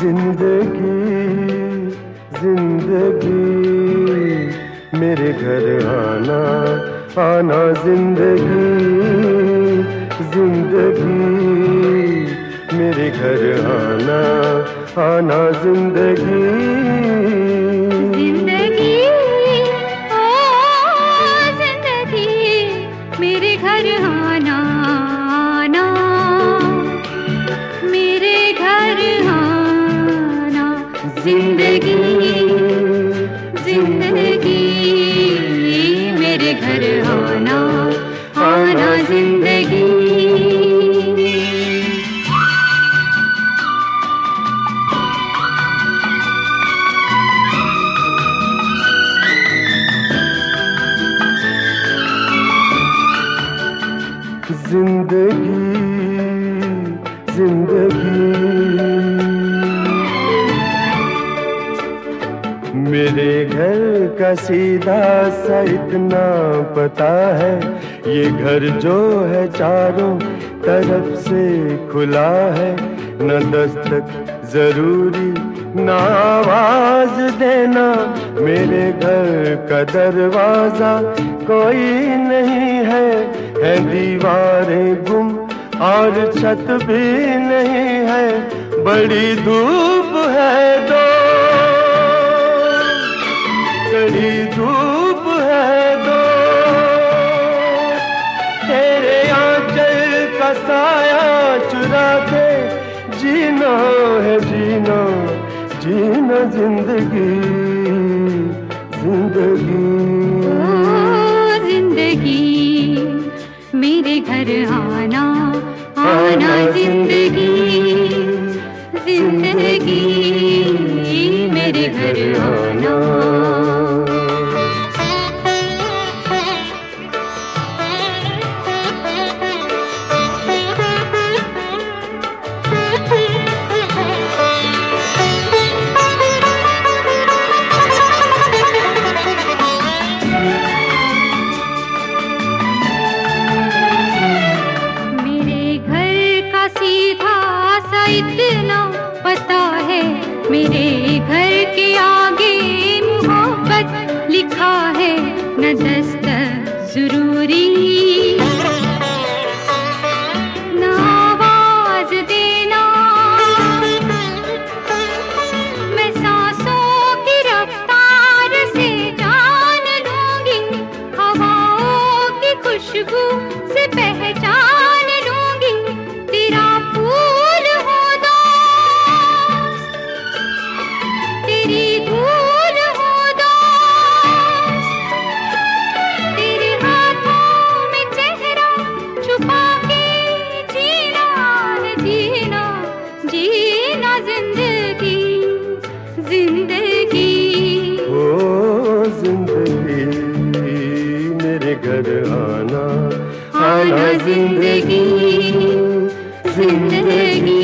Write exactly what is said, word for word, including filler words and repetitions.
जिंदगी जिंदगी मेरे घर आना आना जिंदगी जिंदगी मेरे घर आना आना जिंदगी जिंदगी ओ जिंदगी मेरे घर आना आना मेरे घर आना जिंदगी जिंदगी मेरे घर आना आना जिंदगी जिंदगी जिंदगी मेरे घर का सीधा सा इतना पता है, ये घर जो है चारों तरफ से खुला है। न दस्तक जरूरी न आवाज देना, मेरे घर का दरवाजा कोई नहीं है। है दीवारें गुम और छत भी नहीं है, बड़ी धूप है दो कड़ी धूप है दो, तेरे आंचल का साया चुरा के जीना है जीना जीना जिंदगी जिंदगी ओ जिंदगी मेरे घर आना आना जिंदगी जिंदगी मेरे घर आना। इतना पता है, मेरे घर के आगे मोहब्बत लिखा है। न दस्तक जरूरी न आवाज देना, मैं सांसों की रफ्तार से जान लूंगी, हवाओं की खुशबू से पहचान लूंगी। तेरा फूल हो दोस्त, तेरी धूल हो दोस्त, तेरे हाथों में चेहरा छुपा के जीना है जीना जीना जिंदगी जिंदगी ओ जिंदगी मेरे घर आना आना जिंदगी जिंदगी